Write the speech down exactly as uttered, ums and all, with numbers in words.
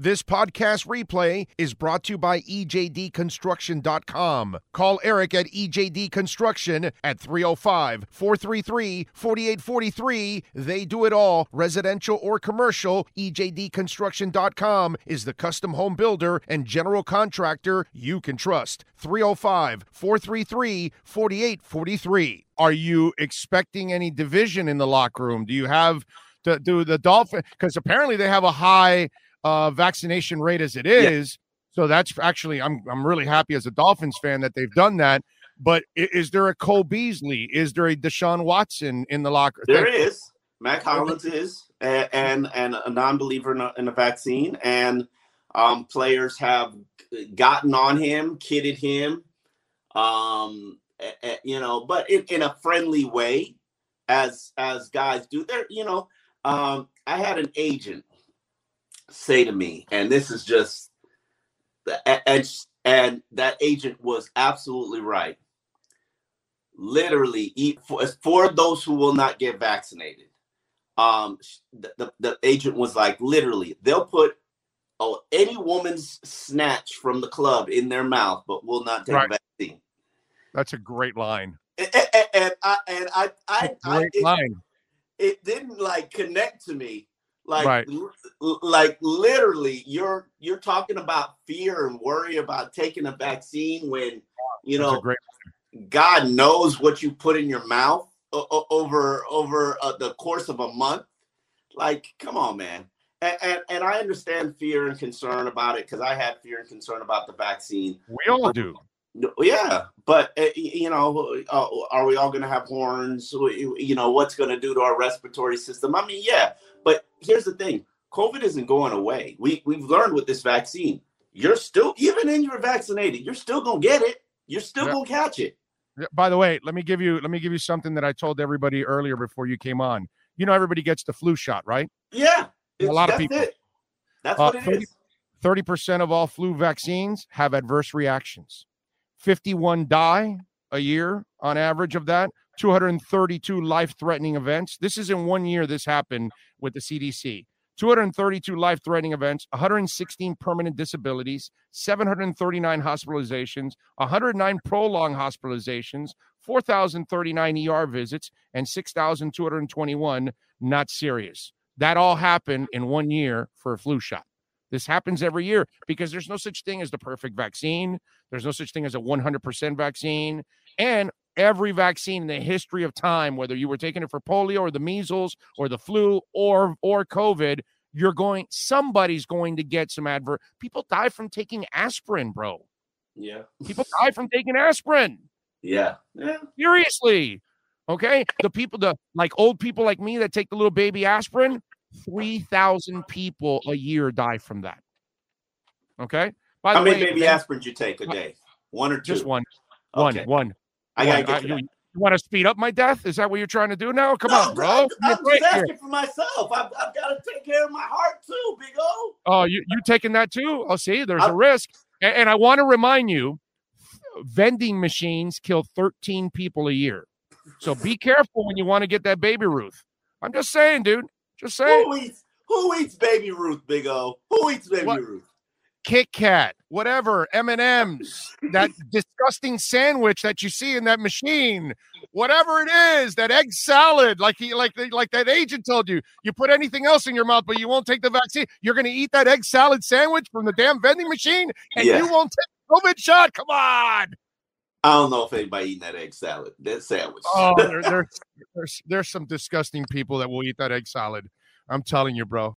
This podcast replay is brought to you by E J D construction dot com. Call Eric at E J D Construction at three oh five, four three three, four eight four three. They do it all, residential or commercial. E J D construction dot com is the custom home builder and general contractor you can trust. three oh five, four three three, four eight four three. Are you expecting any division in the locker room? Do you have to do the Dolphins? Because apparently they have a high uh, vaccination rate as it is. Yeah. So that's actually, I'm I'm really happy as a Dolphins fan that they've done that. But is, is there a Cole Beasley? Is there a Deshaun Watson in the locker? There is. Matt Collins is, and and, and a non-believer in a, in a vaccine. And um, players have gotten on him, kidded him, um, uh, you know, but in, in a friendly way, as as guys do. There, you know, um, I had an agent say to me, and this is just, and, and that agent was absolutely right. Literally, for, for those who will not get vaccinated, um, the, the, the agent was like, literally, they'll put oh, any woman's snatch from the club in their mouth, but will not take right. a vaccine. That's a great line. And, and, and I, and I, I, great I it, line. It didn't like connect to me. Like, right. l- like literally, you're you're talking about fear and worry about taking a vaccine when you That's know a great God knows what you put in your mouth o- over over uh, the course of a month. Like, come on, man. And and, and I understand fear and concern about it because I had fear and concern about the vaccine. We all do. Yeah, but uh, you know, uh, are we all going to have horns? You know, what's going to do to our respiratory system? I mean, yeah. But here's the thing: COVID isn't going away. We we've learned with this vaccine. You're still, even in you're vaccinated, you're still gonna get it. You're still yeah. gonna catch it. By the way, let me give you let me give you something that I told everybody earlier before you came on. You know, everybody gets the flu shot, right? Yeah, a lot of people. It. That's uh, what it thirty, is. thirty percent of all flu vaccines have adverse reactions. fifty-one die a year on average of that. two hundred thirty-two life-threatening events. This is in one year this happened with the C D C. two hundred thirty-two life-threatening events, one hundred sixteen permanent disabilities, seven hundred thirty-nine hospitalizations, one hundred nine prolonged hospitalizations, four thousand thirty-nine E R visits, and six thousand two hundred twenty-one not serious. That all happened in one year for a flu shot. This happens every year because there's no such thing as the perfect vaccine. There's no such thing as a one hundred percent vaccine. And every vaccine in the history of time, whether you were taking it for polio or the measles or the flu or or COVID, you're going, somebody's going to get some adverse. People die from taking aspirin, bro. Yeah. People die from taking aspirin. Yeah. Yeah. Seriously. Okay. The people, the like old people like me that take the little baby aspirin, three thousand people a year die from that. Okay. By How the many way, baby then, aspirins you take a day? One or two? Just one. One. Okay. One. I gotta one. get Uh, to you, that. you want to speed up my death? Is that what you're trying to do now? Come No, on, bro. I'm, I'm Right just here. asking for myself. I've, I've got to take care of my heart too, Big O. Oh, you you taking that too? Oh, see, there's I'm, a risk. And, and I want to remind you, vending machines kill thirteen people a year. So be careful when you want to get that Baby Ruth. I'm just saying, dude. Just saying. Who eats, who eats Baby Ruth, Big O? Who eats Baby What? Ruth? Kit Kat, whatever, M and M's, that disgusting sandwich that you see in that machine, whatever it is, that egg salad, like he, like like that agent told you, you put anything else in your mouth, but you won't take the vaccine. You're going to eat that egg salad sandwich from the damn vending machine, and Yeah. you won't take the COVID shot. Come on. I don't know if anybody eating that egg salad, that sandwich. Oh, there, there, there's there's some disgusting people that will eat that egg salad. I'm telling you, bro.